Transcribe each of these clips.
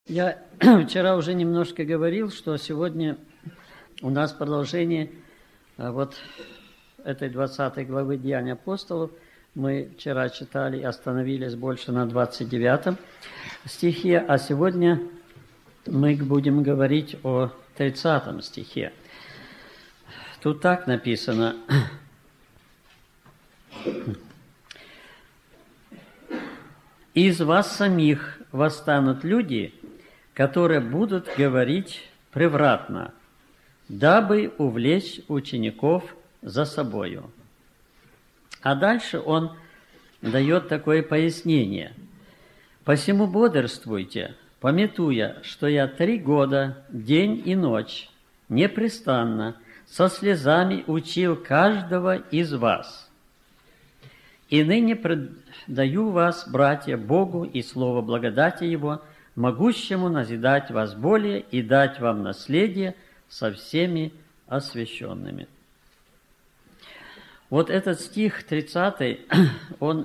Я вчера уже немножко говорил, что сегодня у нас продолжение вот этой 20 главы Деяний апостолов. Мы вчера читали и остановились больше на 29 стихе, а сегодня мы будем говорить о 30 стихе. Тут так написано: «Из вас самих восстанут люди, которые будут говорить превратно, дабы увлечь учеников за собою». А дальше он дает такое пояснение: «Посему бодрствуйте, памятуя, что я 3 года, день и ночь, непрестанно, со слезами учил каждого из вас. И ныне предаю вас, братья, Богу и Слову благодати Его, могущему назидать вас более и дать вам наследие со всеми освященными». Вот этот стих 30, он,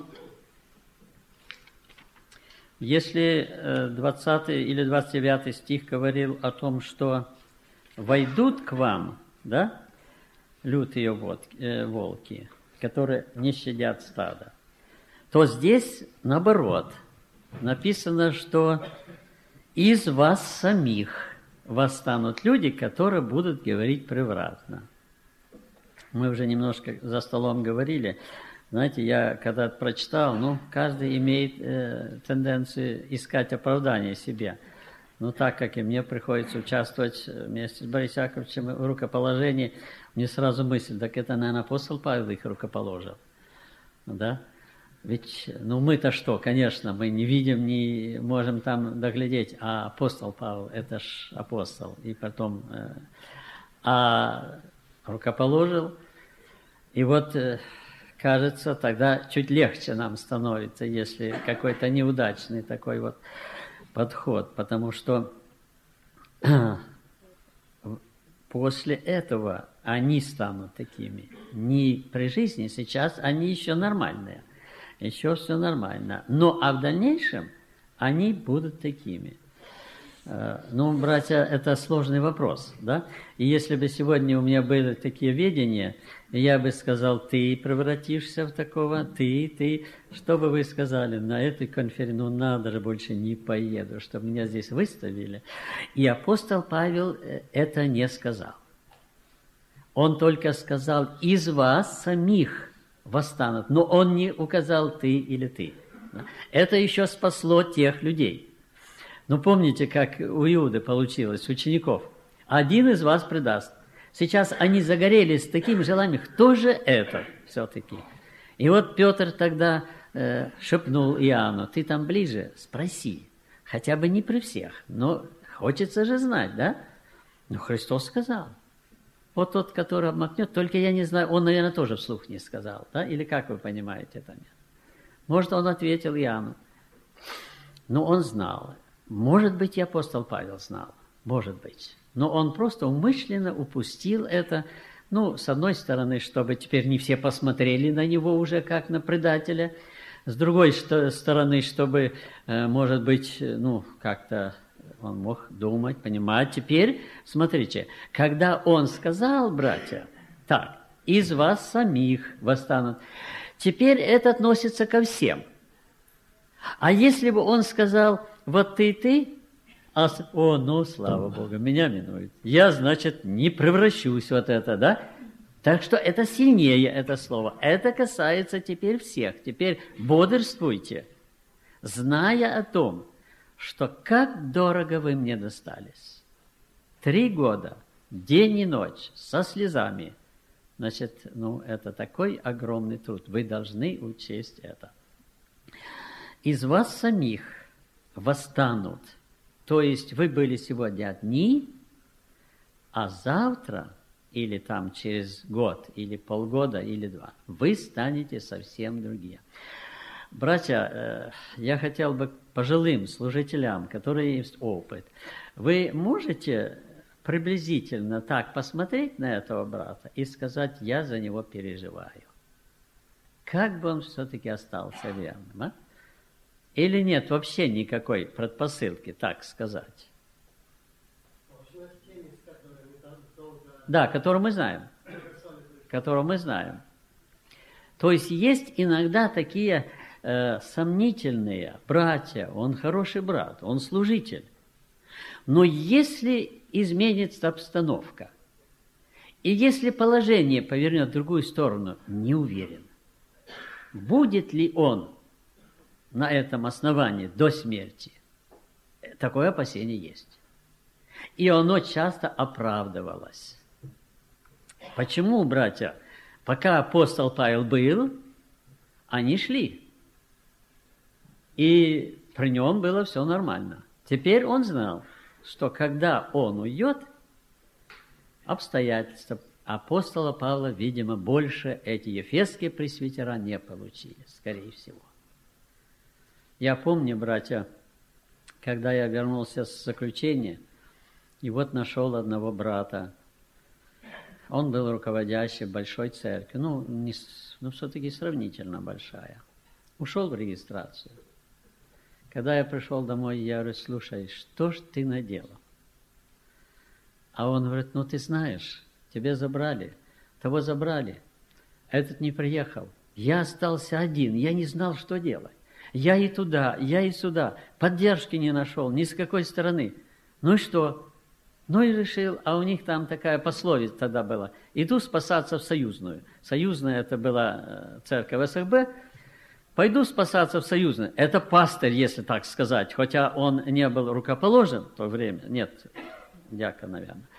если 20 или 29 стих говорил о том, что войдут к вам, да, лютые волки, которые не щадят стада, то здесь наоборот написано, что из вас самих восстанут люди, которые будут говорить превратно. Мы уже немножко за столом говорили. Знаете, я когда прочитал, каждый имеет тенденцию искать оправдание себе. Но так как и мне приходится участвовать вместе с Борисом Яковлевичем в рукоположении, мне сразу мысль: так это, наверное, апостол Павел их рукоположил. Да? Ведь, мы-то что, конечно, мы не видим, не можем там доглядеть, а апостол Павел, это ж апостол. И потом, рукоположил. И вот, кажется, тогда чуть легче нам становится, если какой-то неудачный такой вот подход, потому что после этого они станут такими. Не при жизни, сейчас они еще нормальные, еще все нормально. Но в дальнейшем они будут такими. Братья, это сложный вопрос, да? И если бы сегодня у меня были такие видения, я бы сказал: ты превратишься в такого, ты. Что бы вы сказали на этой конференции? Надо же, больше не поеду, чтобы меня здесь выставили. И апостол Павел это не сказал. Он только сказал: из вас самих восстанут. Но он не указал ты или ты. Это еще спасло тех людей. Помните, как у Иуды получилось, учеников? Один из вас предаст. Сейчас они загорелись таким желанием: кто же это все-таки? И вот Петр тогда шепнул Иоанну: ты там ближе, спроси. Хотя бы не при всех, но хочется же знать, да? Христос сказал: вот тот, который обмакнет, только я не знаю, он, наверное, тоже вслух не сказал, да? Или как вы понимаете это? Может, он ответил Иоанну. Но он знал. Может быть, и апостол Павел знал, может быть. Но он просто умышленно упустил это, с одной стороны, чтобы теперь не все посмотрели на него уже как на предателя, с другой стороны, чтобы, может быть, как-то он мог думать, понимать. Теперь, смотрите, когда он сказал, братья, так, из вас самих восстанут, теперь это относится ко всем. А если бы он сказал: вот ты, слава Богу, меня минует. Я, значит, не превращусь вот это, да? Так что это сильнее, это слово. Это касается теперь всех. Теперь бодрствуйте, зная о том, что как дорого вы мне достались. 3 года, день и ночь, со слезами. Значит, это такой огромный труд. Вы должны учесть это. Из вас самих восстанут. То есть вы были сегодня одни, а завтра, или там через год, или полгода, или 2, вы станете совсем другие. Братья, я хотел бы пожилым служителям, которые есть опыт, вы можете приблизительно так посмотреть на этого брата и сказать: я за него переживаю. Как бы он все-таки остался верным, а? Или нет вообще никакой предпосылки, так сказать? Да, которую мы знаем. Которую мы знаем. То есть есть иногда такие сомнительные братья. Он хороший брат, он служитель. Но если изменится обстановка, и если положение повернет в другую сторону, не уверен, будет ли он на этом основании до смерти. Такое опасение есть. И оно часто оправдывалось. Почему, братья? Пока апостол Павел был, они шли. И при нем было все нормально. Теперь он знал, что когда он уйдет, обстоятельства апостола Павла, видимо, больше эти ефесские пресвитера не получили, скорее всего. Я помню, братья, когда я вернулся с заключения, и вот нашел одного брата. Он был руководящий большой церкви, все-таки сравнительно большая. Ушел в регистрацию. Когда я пришел домой, я говорю: слушай, что ж ты наделал? А он говорит: ты знаешь, тебя забрали, того забрали, этот не приехал. Я остался один, я не знал, что делать. Я и туда, я и сюда, поддержки не нашел, ни с какой стороны. Ну и что? Ну и решил, а у них там такая пословица тогда была: иду спасаться в Союзную. Союзная — это была церковь СХБ. Пойду спасаться в Союзную. Это пастырь, если так сказать, хотя он не был рукоположен в то время. Нет, дьякон, наверное.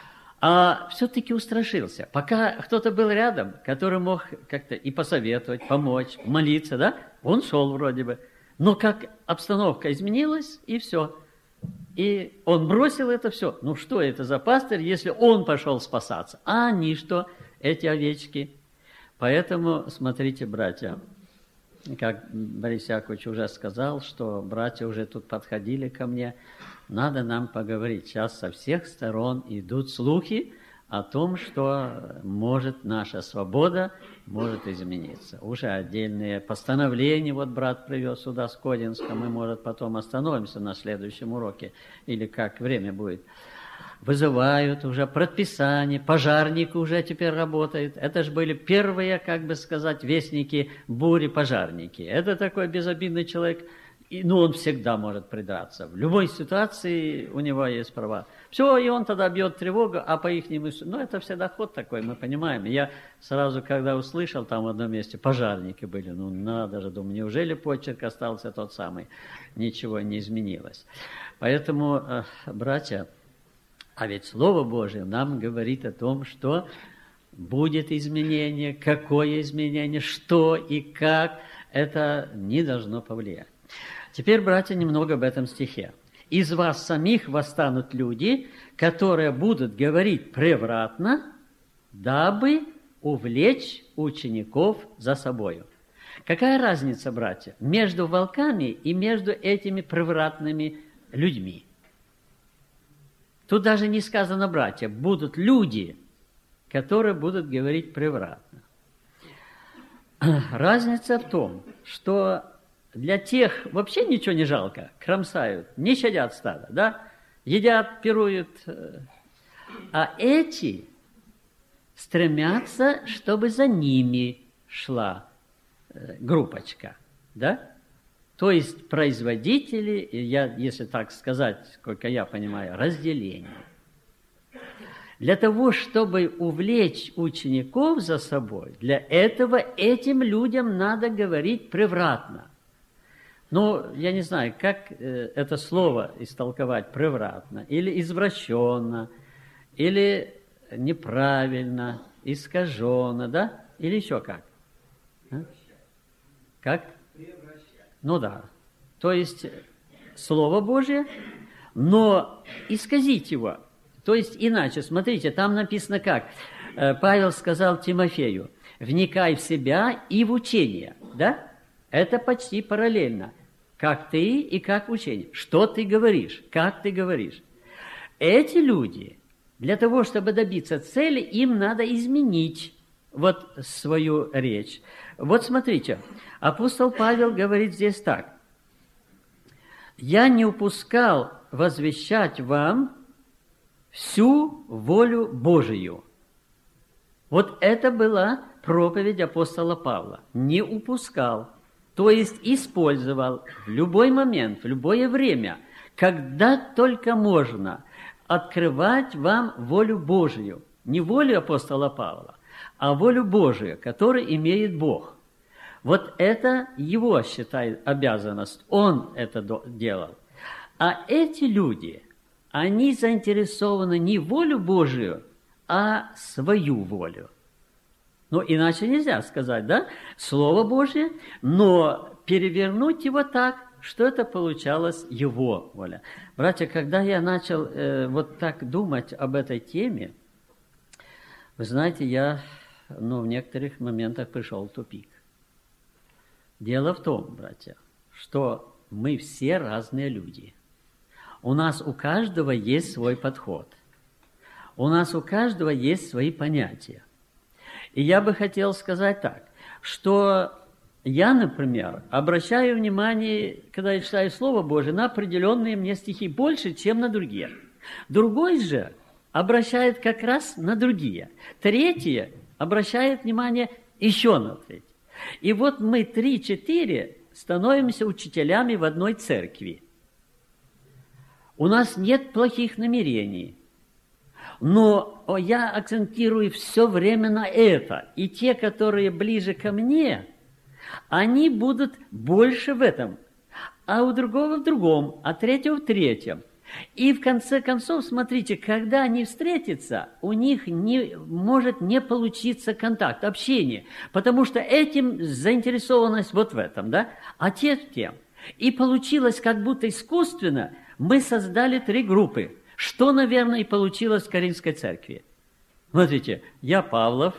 А все-таки устрашился. Пока кто-то был рядом, который мог как-то и посоветовать, помочь, молиться, да, он шел вроде бы. Но как обстановка изменилась, и все. И он бросил это все. Ну что это за пастырь, если он пошел спасаться? А они что, эти овечки? Поэтому, смотрите, братья, как Борис Яковлевич уже сказал, что братья уже тут подходили ко мне, надо нам поговорить. Сейчас со всех сторон идут слухи о том, что может наша свобода может измениться. Уже отдельные постановления, вот брат привез сюда с Кодинска, мы, может, потом остановимся на следующем уроке, или как время будет. Вызывают уже предписание, пожарник уже теперь работает. Это же были первые, как бы сказать, вестники бури, пожарники. Это такой безобидный человек, он всегда может придраться. В любой ситуации у него есть права. Все, и он тогда бьет тревогу, а по ихнему... это всегда ход такой, мы понимаем. Я сразу, когда услышал, там в одном месте пожарники были, надо же, думаю, неужели почерк остался тот самый? Ничего не изменилось. Поэтому, братья, а ведь Слово Божие нам говорит о том, что будет изменение, какое изменение, что и как, это не должно повлиять. Теперь, братья, немного об этом стихе. «Из вас самих восстанут люди, которые будут говорить превратно, дабы увлечь учеников за собою». Какая разница, братья, между волками и между этими превратными людьми? Тут даже не сказано, братья, будут люди, которые будут говорить превратно. Разница в том, что для тех вообще ничего не жалко, кромсают, не щадят стада, да? Едят, пируют. А эти стремятся, чтобы за ними шла группочка, да? То есть производители, если так сказать, сколько я понимаю, разделение. Для того, чтобы увлечь учеников за собой, для этого этим людям надо говорить превратно. Я не знаю, как это слово истолковать превратно, или извращенно, или неправильно, искаженно, да? Или еще как? А? Как? Да. То есть Слово Божие, но исказить его. То есть иначе, смотрите, там написано как? Павел сказал Тимофею: вникай в себя и в учение, да? Это почти параллельно. Как ты и как в учении. Что ты говоришь, как ты говоришь. Эти люди, для того, чтобы добиться цели, им надо изменить свою речь. Вот смотрите, апостол Павел говорит здесь так. я не упускал возвещать вам всю волю Божию. Вот это была проповедь апостола Павла. Не упускал, то есть использовал в любой момент, в любое время, когда только можно, открывать вам волю Божию. Не волю апостола Павла, а волю Божию, которую имеет Бог. Вот это его, считает, обязанность. Он это делал. А эти люди, они заинтересованы не в волю Божию, а свою волю. Ну, иначе нельзя сказать, да? Слово Божье, но перевернуть его так, что это получалось его воля. Братья, когда я начал вот так думать об этой теме, вы знаете, я в некоторых моментах пришел в тупик. Дело в том, братья, что мы все разные люди. У нас у каждого есть свой подход. У нас у каждого есть свои понятия. И я бы хотел сказать так, что я, например, обращаю внимание, когда я читаю Слово Божие, на определенные мне стихи больше, чем на другие. Другой же обращает как раз на другие. Третий обращает внимание еще на третий. И вот мы 3-4 становимся учителями в одной церкви. У нас нет плохих намерений. Но я акцентирую все время на это. И те, которые ближе ко мне, они будут больше в этом. А у другого в другом, а третьего в третьем. И в конце концов, смотрите, когда они встретятся, у них может не получиться контакт, общение. Потому что этим заинтересованность вот в этом, да? А те в тем. И получилось как будто искусственно, мы создали 3 группы. Что, наверное, и получилось в Коринфской церкви. Смотрите, я Павлов,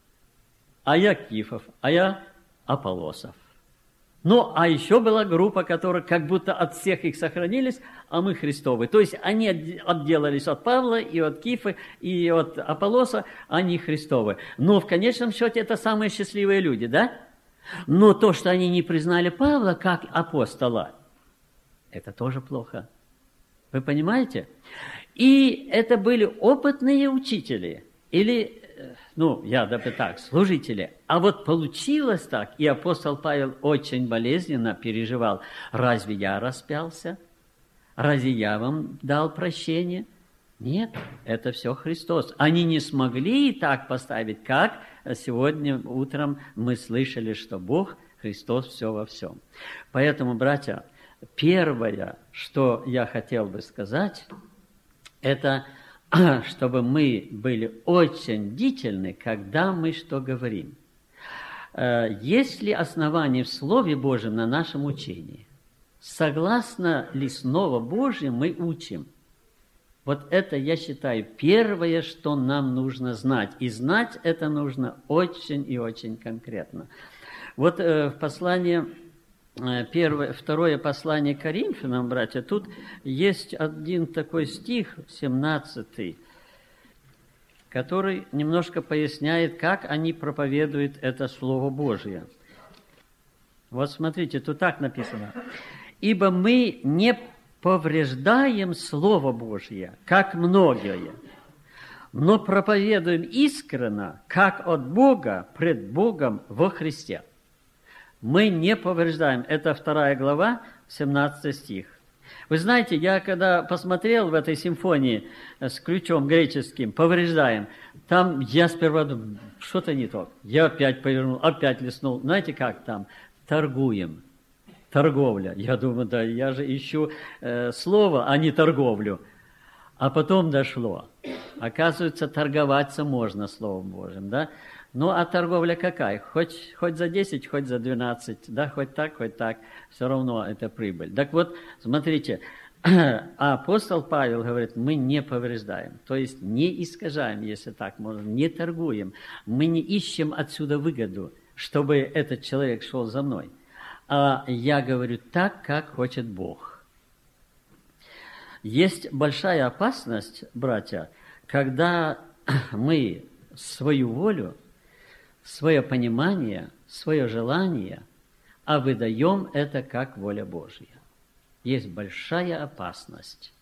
а я Кифов, а я Аполлосов. Ну, а еще была группа, которая как будто от всех их сохранились, а мы Христовы. То есть они отделались от Павла, и от Кифа, и от Аполлоса, они Христовы. Но в конечном счете это самые счастливые люди, да? Но то, что они не признали Павла как апостола, это тоже плохо. Вы понимаете? И это были опытные учители, или, я бы так, служители. А вот получилось так, и апостол Павел очень болезненно переживал. Разве я распялся? Разве я вам дал прощение? Нет, это все Христос. Они не смогли так поставить, как сегодня утром мы слышали, что Бог, Христос, все во всем. Поэтому, братья, первое, что я хотел бы сказать, это чтобы мы были очень бдительны, когда мы что говорим. Есть ли основание в Слове Божьем на нашем учении? Согласно ли Слову Божьему мы учим? Вот это, я считаю, первое, что нам нужно знать. И знать это нужно очень и очень конкретно. Вот в послании, второе послание к Коринфянам, братья, тут есть один такой стих, 17, который немножко поясняет, как они проповедуют это Слово Божие. Вот смотрите, тут так написано. «Ибо мы не повреждаем Слово Божие, как многие, но проповедуем искренно, как от Бога, пред Богом во Христе». Мы не повреждаем. Это 2 глава, 17 стих. Вы знаете, я когда посмотрел в этой симфонии с ключом греческим, повреждаем, там я сперва думаю, что-то не то. Я опять повернул, опять листнул. Знаете, как там? Торгуем. Торговля. Я думаю, да, я же ищу слово, а не торговлю. А потом дошло. Оказывается, торговаться можно Словом Божьим, да? Ну, а торговля какая? Хоть за 10, хоть за 12, да, хоть так, все равно это прибыль. Так вот, смотрите, апостол Павел говорит, мы не повреждаем, то есть не искажаем, если так можно, не торгуем, мы не ищем отсюда выгоду, чтобы этот человек шел за мной. А я говорю так, как хочет Бог. Есть большая опасность, братья, когда мы свою волю, свое понимание, свое желание, а выдаем это как воля Божья. есть большая опасность.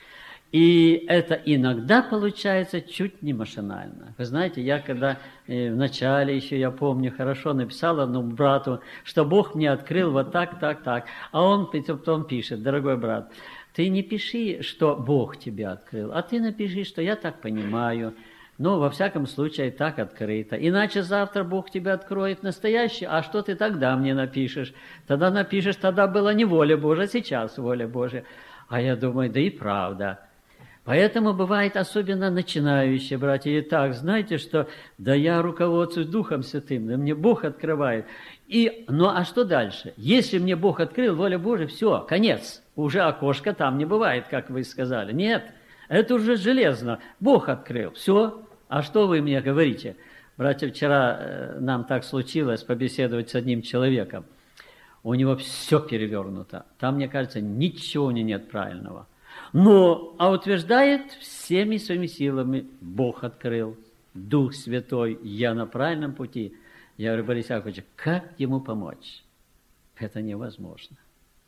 И это иногда получается чуть не машинально. Вы знаете, я когда в начале еще, я помню, хорошо написал одному брату, что Бог мне открыл вот так, так, так. А он потом пишет: дорогой брат, ты не пиши, что Бог тебе открыл, а ты напиши, что я так понимаю. Но, во всяком случае, так открыто. Иначе завтра Бог тебе откроет настоящее, а что ты тогда мне напишешь? Тогда напишешь, тогда была не воля Божия, сейчас воля Божия. А я думаю, да и правда. Поэтому бывает, особенно начинающие братья, и так, знаете, что да я руководствуюсь Духом Святым, да мне Бог открывает. Ну а что дальше? Если мне Бог открыл, воля Божия, все, конец. Уже окошко там не бывает, как вы сказали. Нет, это уже железно. Бог открыл, все. А что вы мне говорите? Братья, вчера нам так случилось побеседовать с одним человеком. У него все перевернуто. Там, мне кажется, ничего у него нет правильного. А утверждает всеми своими силами: Бог открыл, Дух Святой, я на правильном пути. Я говорю: Борис Яковлевич, как ему помочь? Это невозможно.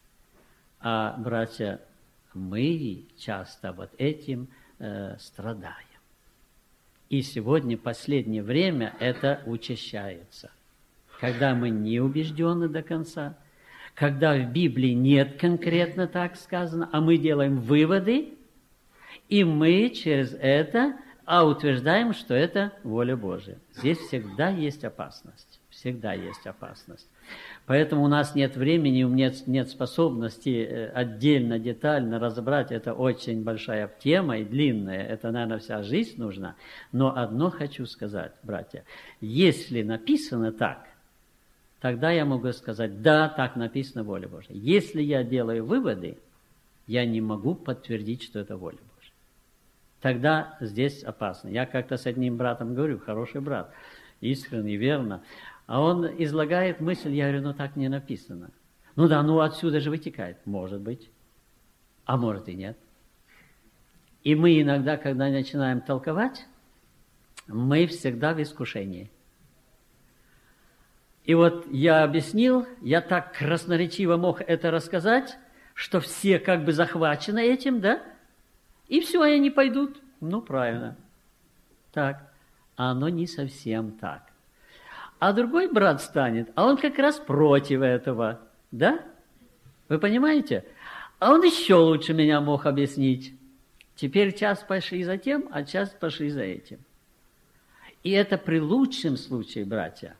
А, братья, мы часто вот этим страдаем. И сегодня, в последнее время, это учащается. Когда мы не убеждены до конца, когда в Библии нет конкретно так сказано, а мы делаем выводы, и мы через это утверждаем, что это воля Божия. Здесь всегда есть опасность. Всегда есть опасность. Поэтому у нас нет времени, у меня нет способности отдельно, детально разобрать. Это очень большая тема и длинная. Это, наверное, вся жизнь нужна. Но одно хочу сказать, братья. Если написано так, тогда я могу сказать: да, так написано, воля Божия. Если я делаю выводы, я не могу подтвердить, что это воля Божия. Тогда здесь опасно. Я как-то с одним братом говорю, хороший брат, искренне, верно. А он излагает мысль, я говорю: так не написано. Отсюда же вытекает. Может быть, а может и нет. И мы иногда, когда начинаем толковать, мы всегда в искушении. И вот я объяснил, я так красноречиво мог это рассказать, что все как бы захвачены этим, да? И все, они пойдут. Правильно. Так. А оно не совсем так. А другой брат станет, а он как раз против этого, да? Вы понимаете? А он еще лучше меня мог объяснить. Теперь час пошли за тем, а час пошли за этим. И это при лучшем случае, братья.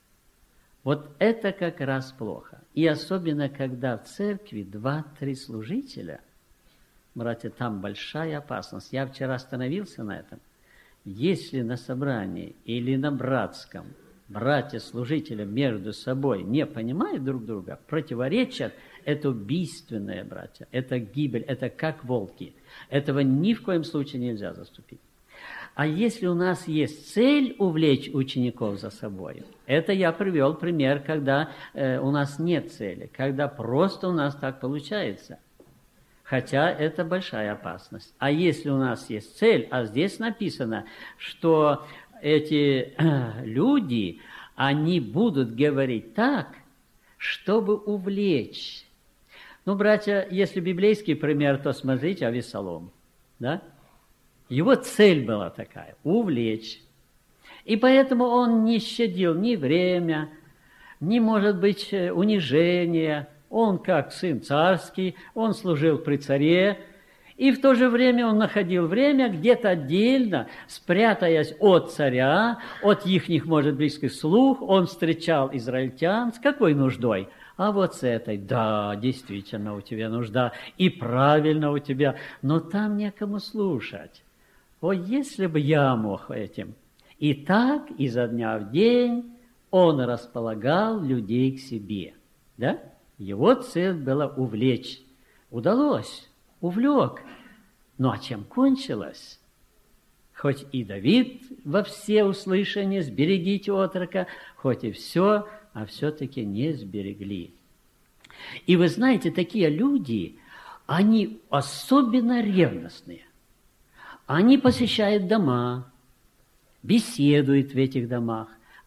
Вот это как раз плохо. И особенно, когда в церкви 2-3 служителя, братья, там большая опасность. Я вчера остановился на этом. Если на собрании или на братском братья-служители между собой не понимают друг друга, противоречат, это убийственное, братья, это гибель, это как волки. Этого ни в коем случае нельзя заступить. А если у нас есть цель увлечь учеников за собой, это я привел пример, когда у нас нет цели, когда просто у нас так получается. Хотя это большая опасность. А если у нас есть цель, а здесь написано, что эти люди, они будут говорить так, чтобы увлечь. Братья, если библейский пример, то смотрите Авессалом, да? Его цель была такая – увлечь. И поэтому он не щадил ни время, ни, может быть, унижения. Он, как сын царский, он служил при царе. И в то же время он находил время где-то отдельно, спрятаясь от царя, от ихних, может, близких слух, он встречал израильтян. С какой нуждой? А вот с этой, да, действительно, у тебя нужда, и правильно у тебя, но там некому слушать. О, если бы я мог этим. И так изо дня в день он располагал людей к себе. Да? Его цель была увлечь. Удалось, увлек. А чем кончилось? Хоть и Давид во всеуслышание сберегите отрока, хоть и все, а все-таки не сберегли. И вы знаете, такие люди, они особенно ревностные. Они посещают дома, беседуют в этих домах.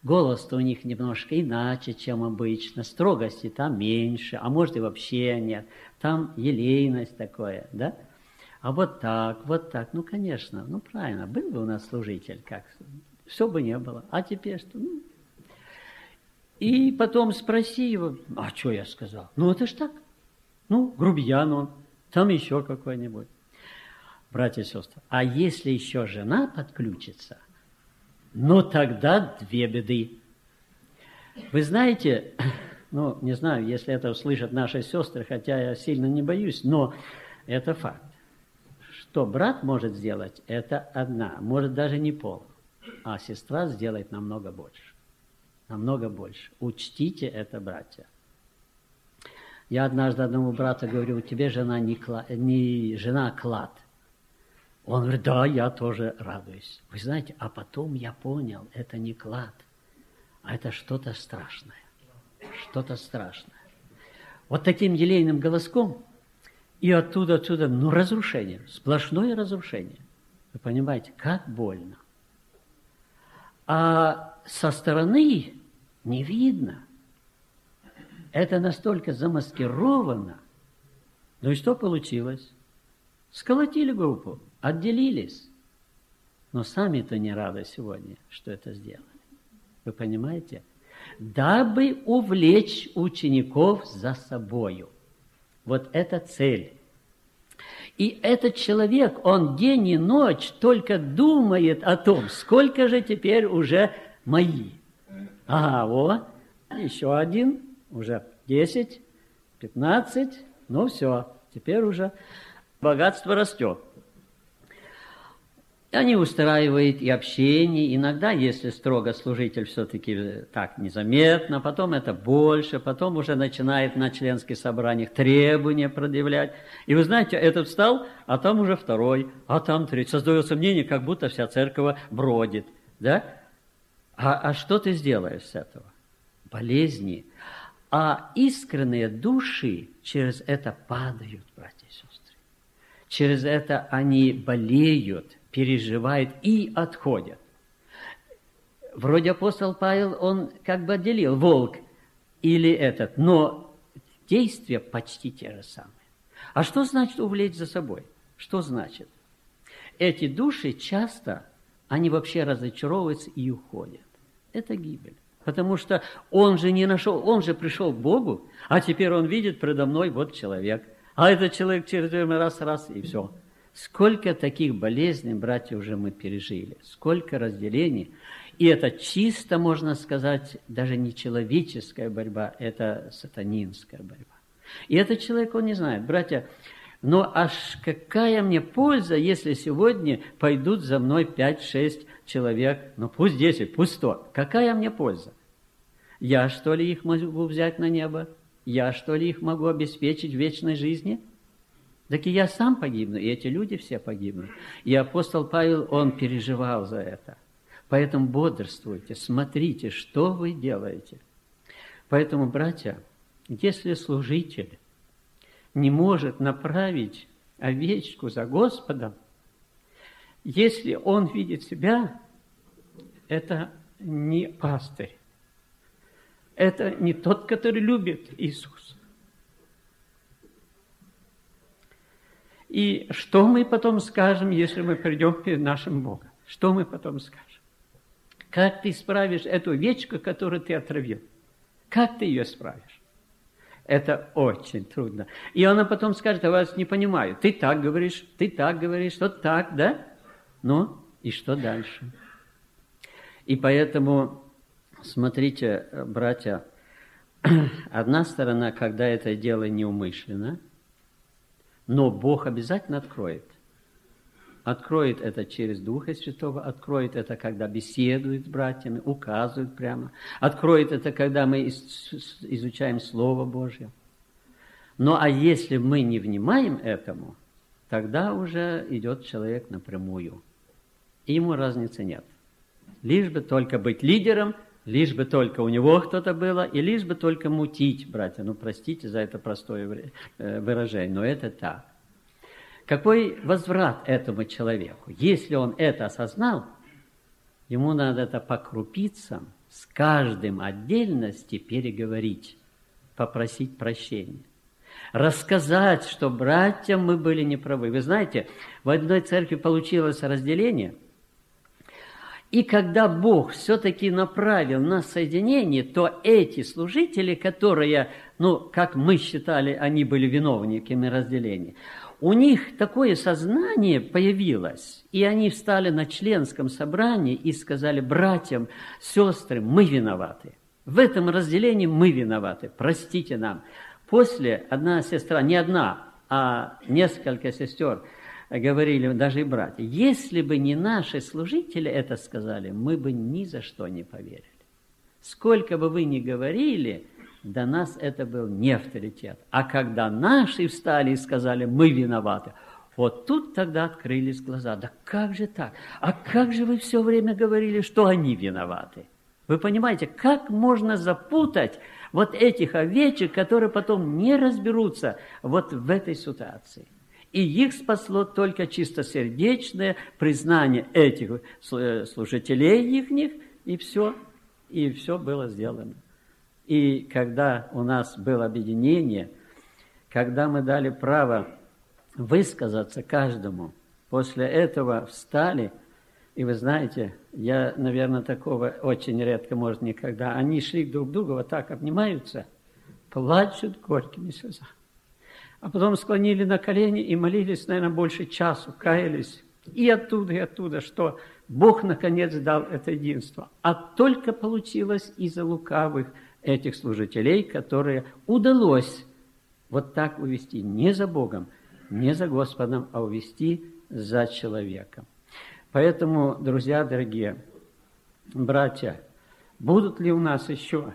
голос-то у них немножко иначе, чем обычно, строгости там меньше, а может и вообще нет. Там елейность такое, да? А вот так, ну, конечно, ну, правильно, был бы у нас служитель, как, все бы не было. А теперь что? Ну. И потом спроси его, а что я сказал? Ну, это ж так. Ну, грубиян он, там еще какой-нибудь. Братья и сестры, а если еще жена подключится, ну, тогда две беды. Вы знаете, ну, не знаю, если это услышат наши сестры, хотя я сильно не боюсь, но это факт. Что брат может сделать, это одна, может даже не пол, а сестра сделает намного больше. Намного больше. Учтите это, братья. Я однажды одному брату говорю, у тебя жена не жена, а клад. Он говорит, да, я тоже радуюсь. Вы знаете, а потом я понял, это не клад, а это что-то страшное. Что-то страшное. Вот таким елейным голоском, и оттуда, ну, разрушение, сплошное разрушение. Вы понимаете, как больно. А со стороны не видно. Это настолько замаскировано. Ну и что получилось? Сколотили группу, отделились. Но сами-то не рады сегодня, что это сделали. Вы понимаете? Дабы увлечь учеников за собою. Вот это цель. И этот человек, он день и ночь только думает о том, сколько же теперь уже мои. Ага, вот, еще один, уже 10, 15, ну все, теперь уже богатство растет. Они устраивают и общение, иногда, если строго служитель все-таки так незаметно, потом это больше, потом уже начинает на членских собраниях требования предъявлять. И вы знаете, этот встал, а там уже второй, а там третий. Создается мнение, как будто вся церковь бродит. Да? А что ты сделаешь с этого? Болезни. А искренние души через это падают, братья и сестры. Через это они болеют, переживают и отходят. Вроде апостол Павел, он как бы отделил волк или этот, но действия почти те же самые. А что значит увлечь за собой? Что значит? Эти души часто, они вообще разочаровываются и уходят. Это гибель. Потому что он же не нашел, он же пришел к Богу, а теперь он видит предо мной вот человек. А этот человек через время раз, и все. Сколько таких болезней, братья, уже мы пережили. Сколько разделений. И это чисто, можно сказать, даже не человеческая борьба, это сатанинская борьба. И этот человек, он не знает. Братья, но аж какая мне польза, если сегодня пойдут за мной 5-6 человек, ну пусть 10, пусть 100. Какая мне польза? Я, что ли, их могу взять на небо? Я, что ли, их могу обеспечить в вечной жизни? Так и я сам погибну, и эти люди все погибнут. И апостол Павел, он переживал за это. Поэтому бодрствуйте, смотрите, что вы делаете. Поэтому, братья, если служитель не может направить овечку за Господом, если он видит себя, это не пастырь. Это не тот, который любит Иисуса. И что мы потом скажем, если мы придем перед нашим Богом? Что мы потом скажем? Как ты исправишь эту овечку, которую ты отравил? Как ты ее исправишь? Это очень трудно. И она потом скажет, я вас не понимаю. Ты так говоришь, вот так, да? Ну, и что дальше? И поэтому, смотрите, братья, одна сторона, когда это дело неумышленно, но Бог обязательно откроет. Откроет это через Духа Святого, откроет это, когда беседует с братьями, указывает прямо. Откроет это, когда мы изучаем Слово Божье. Ну, а если мы не внимаем этому, тогда уже идет человек напрямую. И ему разницы нет. Лишь бы только быть лидером, лишь бы только у него кто-то было, и лишь бы только мутить, братья. Ну, простите за это простое выражение, но это так. Какой возврат этому человеку? Если он это осознал, ему надо это по крупицам с каждым отдельности переговорить, попросить прощения. Рассказать, что братьям мы были неправы. Вы знаете, в одной церкви получилось разделение, и когда Бог все-таки направил на соединение, то эти служители, которые, как мы считали, они были виновниками разделения, у них такое сознание появилось, и они встали на членском собрании и сказали: братьям, сестры, мы виноваты. В этом разделении мы виноваты, простите нам. После одна сестра, не одна, а несколько сестер говорили, даже и братья: если бы не наши служители это сказали, мы бы ни за что не поверили. Сколько бы вы ни говорили, для нас это был не авторитет. А когда наши встали и сказали: мы виноваты, вот тут тогда открылись глаза. Да как же так? А как же вы все время говорили, что они виноваты? Вы понимаете, как можно запутать вот этих овечек, которые потом не разберутся вот в этой ситуации? И их спасло только чистосердечное признание этих служителей ихних, и все было сделано. И когда у нас было объединение, когда мы дали право высказаться каждому, после этого встали, и вы знаете, я, наверное, такого очень редко, может, никогда, они шли друг к другу, вот так обнимаются, плачут горькими слезами. А потом склонили на колени и молились, наверное, больше часу, каялись. И оттуда, что Бог, наконец, дал это единство. А только получилось из-за лукавых этих служителей, которые удалось вот так увести не за Богом, не за Господом, а увести за человеком. Поэтому, друзья дорогие, братья, будут ли у нас еще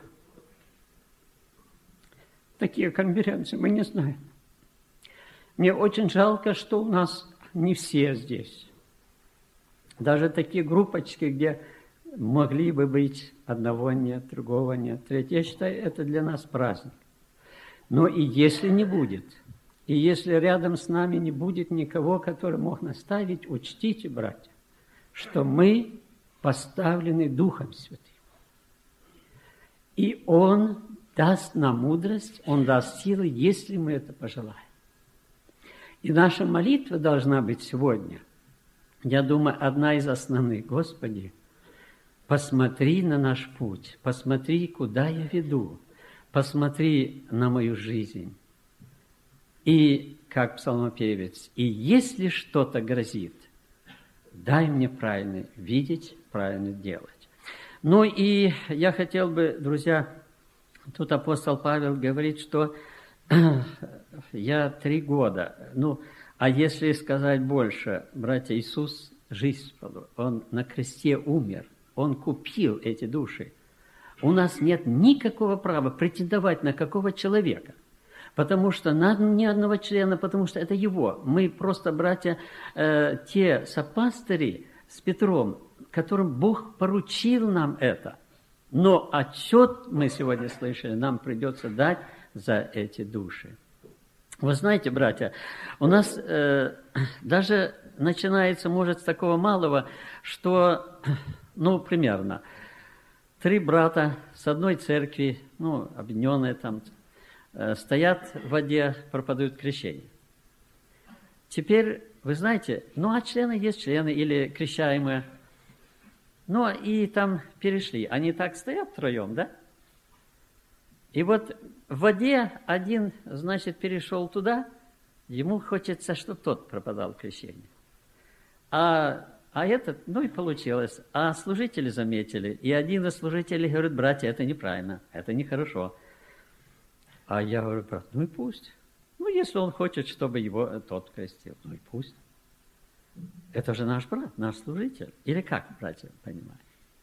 такие конференции, мы не знаем. Мне очень жалко, что у нас не все здесь. Даже такие группочки, где могли бы быть одного нет, другого нет, третьего. Я считаю, это для нас праздник. Но и если не будет, и если рядом с нами не будет никого, который мог наставить, учтите, братья, что мы поставлены Духом Святым. И Он даст нам мудрость, Он даст силы, если мы это пожелаем. И наша молитва должна быть сегодня, я думаю, одна из основных. Господи, посмотри на наш путь, посмотри, куда я веду, посмотри на мою жизнь. И, как псалмопевец, и если что-то грозит, дай мне правильно видеть, правильно делать. Ну и я хотел бы, друзья, тут апостол Павел говорит, что я 3 года, а если сказать больше, братья, Иисус жизнь спал, Он на кресте умер, Он купил эти души. У нас нет никакого права претендовать на какого человека, потому что на ни одного члена, потому что это Его. Мы просто, братья, те сопастыри с Петром, которым Бог поручил нам это. Но отчет, мы сегодня слышали, нам придется дать за эти души. Вы знаете, братья, у нас даже начинается, может, с такого малого, что, примерно, 3 брата с одной церкви, объединенные там, стоят в воде, проповедуют крещение. Теперь, вы знаете, а члены есть члены или крещаемые, и там перешли. Они так стоят втроем, да? И вот в воде один, значит, перешел туда, ему хочется, чтобы тот пропадал крещение. А этот, и получилось. А служители заметили, и один из служителей говорит: братья, это неправильно, это нехорошо. А я говорю: брат, и пусть. Если он хочет, чтобы его тот крестил, и пусть. Это же наш брат, наш служитель. Или как, братья, понимаете?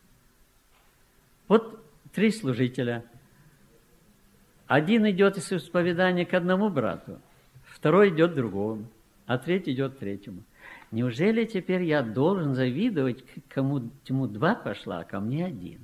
Вот 3 служителя. Один идет из исповедания к одному брату, второй идет к другому, а третий идет к третьему. Неужели теперь я должен завидовать, кому 2 пошла, а ко мне 1?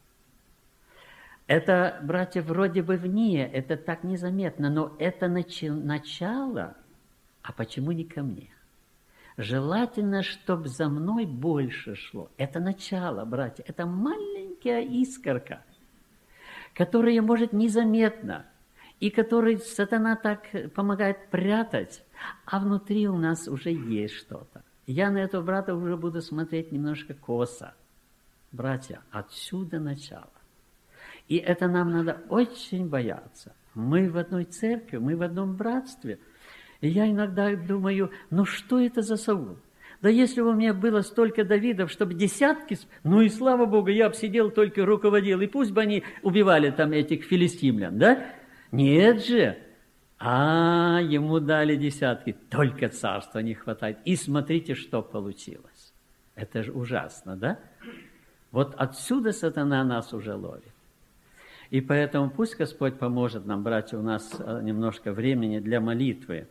Это, братья, вроде бы вне, это так незаметно, но это начало, а почему не ко мне? Желательно, чтобы за мной больше шло. Это начало, братья, это маленькое маленькая искорка, которая может незаметно, и который сатана так помогает прятать, а внутри у нас уже есть что-то. Я на этого брата уже буду смотреть немножко косо. Братья, отсюда начало. И это нам надо очень бояться. Мы в одной церкви, мы в одном братстве. И я иногда думаю, ну что это за Саул? Да если бы у меня было столько Давидов, чтобы десятки, ну и слава Богу, я бы сидел, только руководил, и пусть бы они убивали там этих филистимлян, да? Нет же! Ему дали десятки, только царства не хватает. И смотрите, что получилось. Это же ужасно, да? Вот отсюда сатана нас уже ловит. И поэтому пусть Господь поможет нам, братья, у нас немножко времени для молитвы.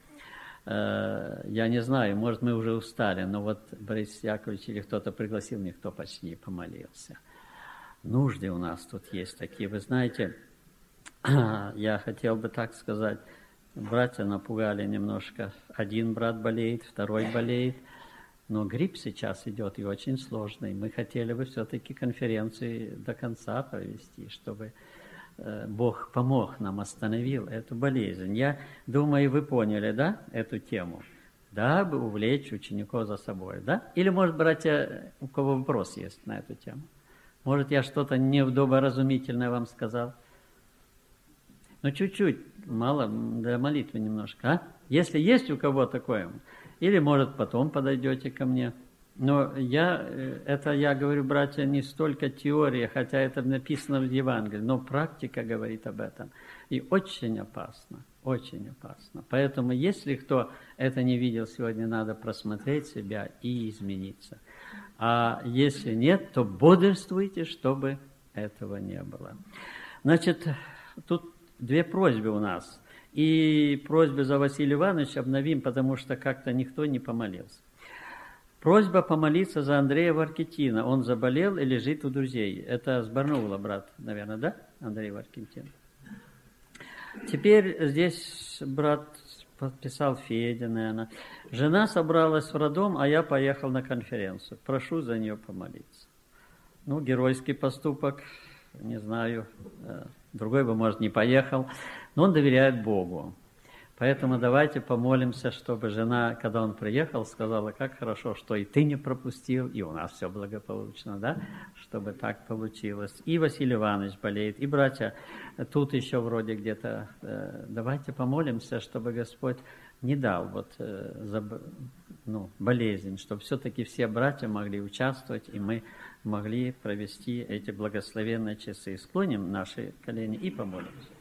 Я не знаю, может, мы уже устали, но вот Борис Яковлевич или кто-то пригласил, никто почти не помолился. Нужды у нас тут есть такие. Вы знаете, я хотел бы так сказать, братья напугали немножко. Один брат болеет, второй болеет. Но грипп сейчас идет и очень сложный. Мы хотели бы все-таки конференции до конца провести, чтобы Бог помог нам, остановил эту болезнь. Я думаю, вы поняли, да, эту тему? Дабы увлечь учеников за собой, да? Или, может, братья, у кого вопрос есть на эту тему? Может, я что-то недоброразумительное вам сказал? Ну, чуть-чуть, мало, для молитвы немножко, а? Если есть у кого такое, или, может, потом подойдете ко мне. Но я говорю, братья, не столько теория, хотя это написано в Евангелии, но практика говорит об этом. И очень опасно, очень опасно. Поэтому, если кто это не видел сегодня, надо просмотреть себя и измениться. А если нет, то бодрствуйте, чтобы этого не было. Значит, тут две просьбы у нас. И просьбы за Василия Ивановича обновим, потому что как-то никто не помолился. Просьба помолиться за Андрея Варкетина. Он заболел и лежит у друзей. Это с Барнаула брат, наверное, да? Андрей Варкетин. Теперь здесь брат подписал Федя, наверное. Жена собралась в роддом, а я поехал на конференцию. Прошу за нее помолиться. Ну, геройский поступок, не знаю. Другой бы, может, не поехал. Но он доверяет Богу. Поэтому давайте помолимся, чтобы жена, когда он приехал, сказала, как хорошо, что и ты не пропустил, и у нас все благополучно, да? Чтобы так получилось. И Василий Иванович болеет, и братья, тут еще вроде где-то, давайте помолимся, чтобы Господь не дал болезнь, чтобы все-таки все братья могли участвовать, и мы могли провести эти благословенные часы. Склоним наши колени и помолимся.